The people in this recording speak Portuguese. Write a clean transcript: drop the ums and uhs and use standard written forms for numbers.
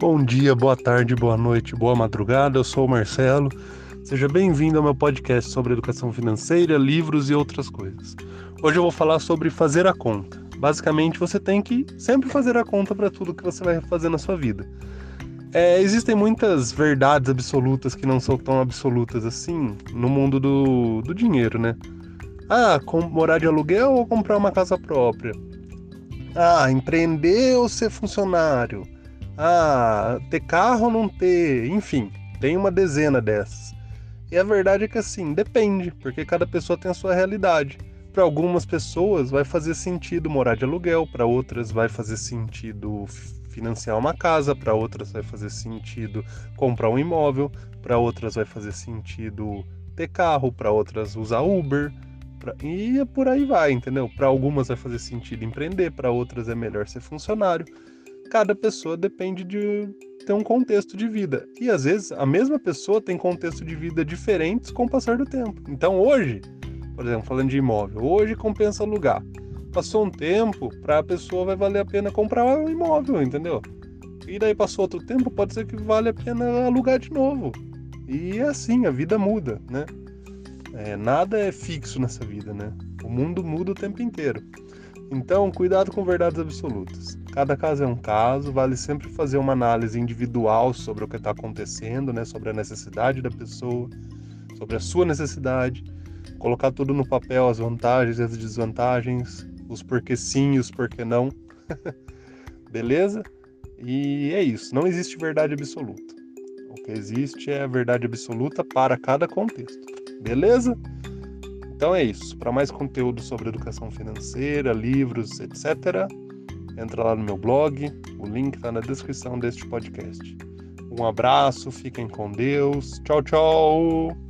Bom dia, boa tarde, boa noite, boa madrugada. Eu sou o Marcelo. Seja bem-vindo ao meu podcast sobre educação financeira, livros e outras coisas. Hoje eu vou falar sobre fazer a conta. Basicamente, você tem que sempre fazer a conta para tudo que você vai fazer na sua vida. Existem muitas verdades absolutas que não são tão absolutas assim no mundo do dinheiro, né? Morar de aluguel ou comprar uma casa própria? Empreender ou ser funcionário? Ter carro ou não ter? Enfim, tem uma dezena dessas. E a verdade é que assim, depende, porque cada pessoa tem a sua realidade. Para algumas pessoas vai fazer sentido morar de aluguel, para outras vai fazer sentido financiar uma casa, para outras vai fazer sentido comprar um imóvel, para outras vai fazer sentido ter carro, para outras usar Uber. E por aí vai, entendeu? Para algumas vai fazer sentido empreender, para outras é melhor ser funcionário. Cada pessoa depende de ter um contexto de vida. E às vezes a mesma pessoa tem contexto de vida diferentes com o passar do tempo. Então hoje, por exemplo, falando de imóvel, hoje compensa alugar. Passou um tempo, para a pessoa vai valer a pena comprar um imóvel, entendeu? E daí passou outro tempo, pode ser que vale a pena alugar de novo. E é assim, a vida muda, né? Nada é fixo nessa vida, né? O mundo muda o tempo inteiro. Então, cuidado com verdades absolutas. Cada caso é um caso, vale sempre fazer uma análise individual sobre o que está acontecendo, né? Sobre a necessidade da pessoa, sobre a sua necessidade, colocar tudo no papel, as vantagens e as desvantagens, os porquê sim e os porquê não. Beleza? E é isso, não existe verdade absoluta. O que existe é a verdade absoluta para cada contexto. Beleza? Então é isso. Para mais conteúdo sobre educação financeira, livros, etc., entra lá no meu blog. O link está na descrição deste podcast. Um abraço, fiquem com Deus. Tchau, tchau!